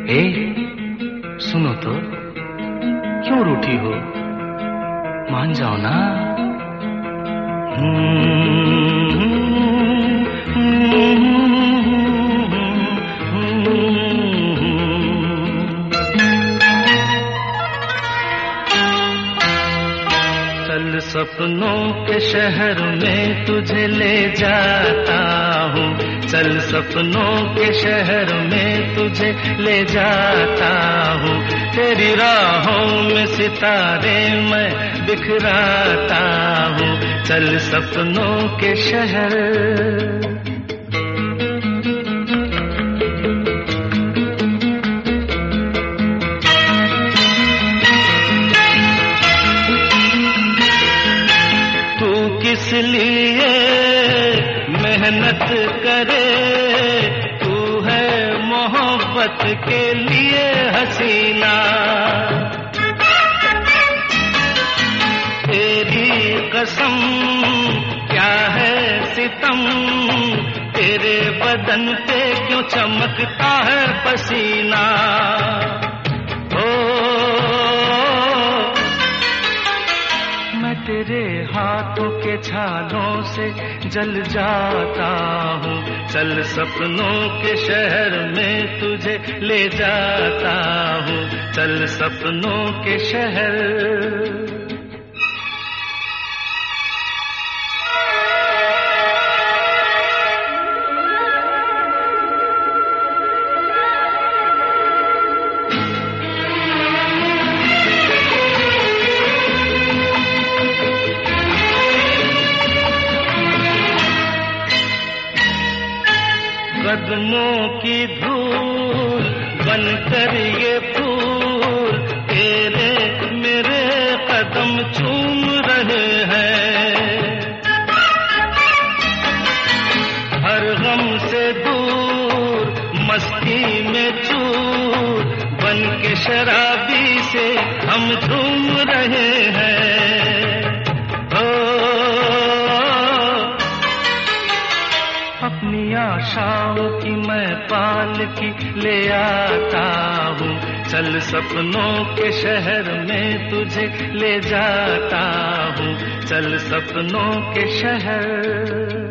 ए, सुनो तो, क्यों रूठी हो? मान जाओ ना। चल सपनों के शहर में तुझे ले जाता हूँ, चल सपनों के शहर में तुझे ले जाता हूँ। तेरी राहों में सितारे मैं बिखराता हूँ, चल सपनों के शहर। किस लिए मेहनत करे, तू है मोहब्बत के लिए हसीना। तेरी कसम क्या है सितम, तेरे बदन पे क्यों चमकता है पसीना। तेरे हाथों के छालों से जल जाता हूँ, चल सपनों के शहर में तुझे ले जाता हूँ, चल सपनों के शहर। कदमों की धूल बनकर ये फूल तेरे मेरे कदम चूम रहे हैं। हर गम से दूर मस्ती में चूर बन के शराबी से हम झूम रहे हैं। अपनी आशाओं की मैं पालकी ले आता हूँ, चल सपनों के शहर में तुझे ले जाता हूँ, चल सपनों के शहर।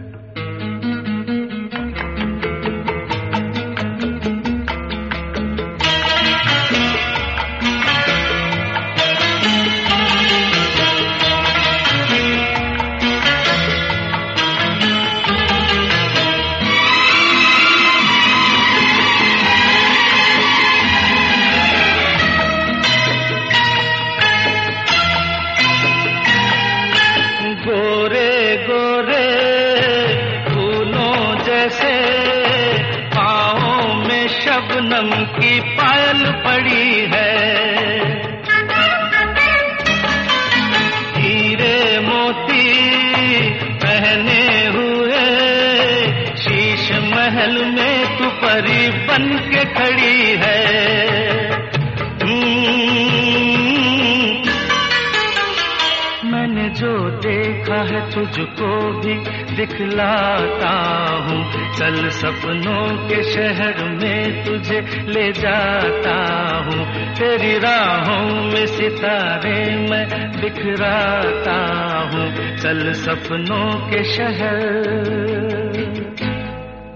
गोरे गोरे फूलों जैसे पाँवों में शबनम की पायल पड़ी है। हीरे मोती पहने हुए शीश महल में तू परी बन के खड़ी है। मैंने जो देखा है तुझको भी दिखलाता हूँ, चल सपनों के शहर में तुझे ले जाता हूँ। तेरी राहों में सितारे मैं बिखराता हूँ, चल सपनों के शहर।